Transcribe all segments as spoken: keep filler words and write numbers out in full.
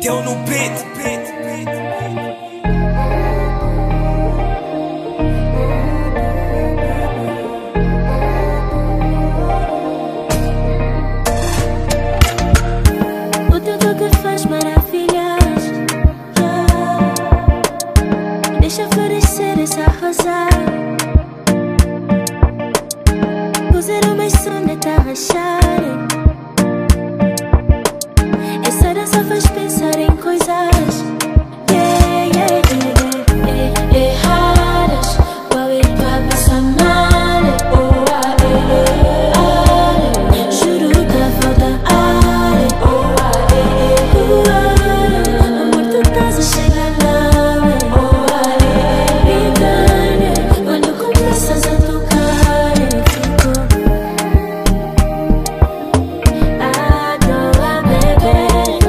Tião no beat. O teu toque faz maravilhas, yeah. Deixa florescer essa rosa. Puseram mais som de tarrachar. Essa dança faz pensar em coisas, yeah, yeah, yeah, yeah. Erradas, qual é tua peça mala? Oh, ah, eh, ah, eh. Juro que falta ar. Oh, ah, eh, uh, amor, tu estás a chegar lá. Oh, ah, eh, me quando começas a tocar, fico à toa, bebê.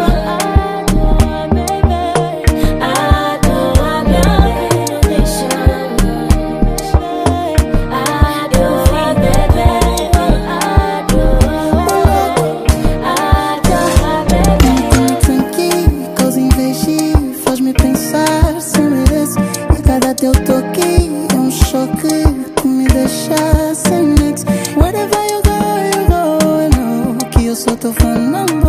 Teu toque é um choque que me deixa sem nexo. Wherever you go, you go, I know que eu sou teu fã, não.